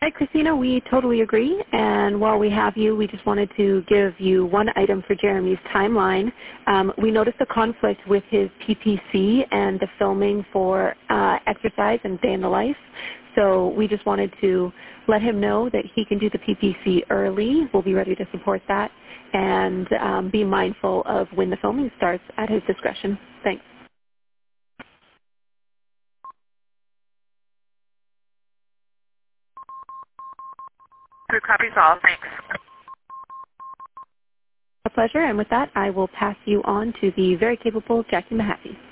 Hi, Christina. We totally agree. And while we have you, we just wanted to give you one item for Jeremy's timeline. We noticed a conflict with his PPC and the filming for exercise and day in the life. So we just wanted to let him know that he can do the PPC early. We'll be ready to support that. And be mindful of when the filming starts at his discretion. Thanks. Good, copies all. Thanks. A pleasure. And with that, I will pass you on to the very capable Jackie Mahaffey.